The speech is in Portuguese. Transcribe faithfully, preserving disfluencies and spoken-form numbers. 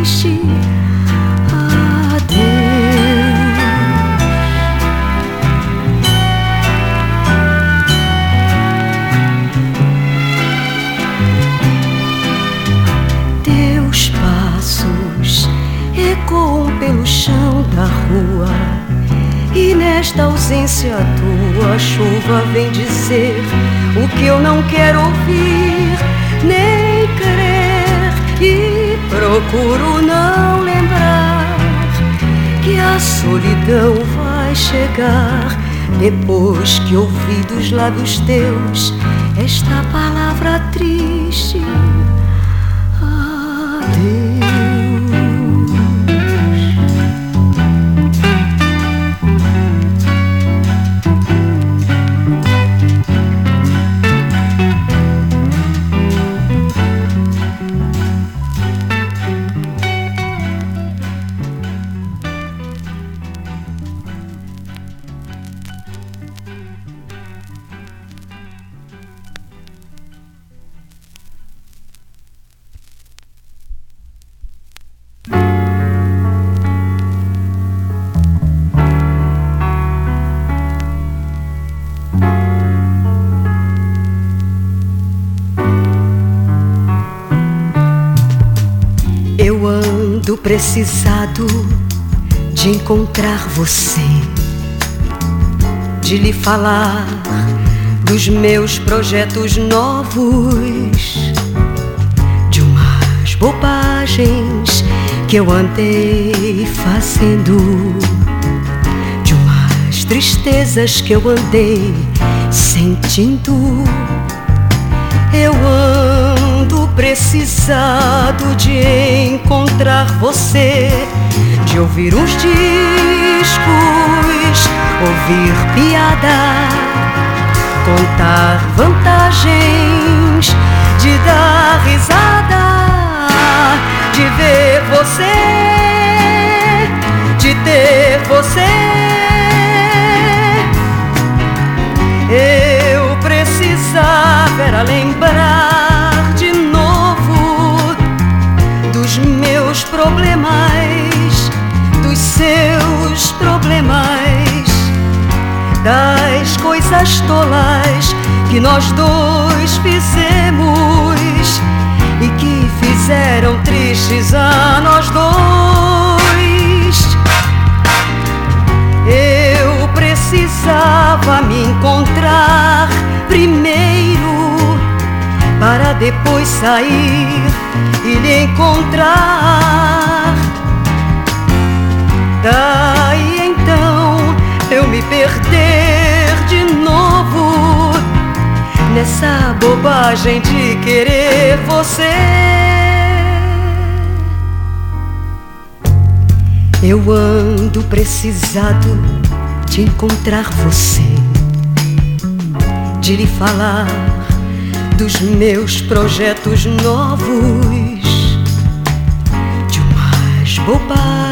triste. Adeus. Teus passos ecoam pelo chão da rua, e nesta ausência tua, a chuva vem dizer o que eu não quero ouvir nem crer, e procuro não lembrar que a solidão vai chegar depois que ouvi dos lábios teus esta palavra triste. Adeus. Eu ando precisado de encontrar você, de lhe falar dos meus projetos novos, de umas bobagens que eu andei fazendo, de umas tristezas que eu andei sentindo. Eu ando precisado de encontrar você, de ouvir os discos, ouvir piada, contar vantagens, de dar risada, de ver você, de ter você. Eu precisava era lembrar de novo dos meus problemas, dos seus problemas, das coisas tolas que nós dois fizemos e que fizeram tristes a nós dois. Eu precisava me encontrar primeiro para depois sair e lhe encontrar. Daí então eu me perder de novo nessa bobagem de querer você. Eu ando precisado de encontrar você, de lhe falar dos meus projetos novos, de umas bobagens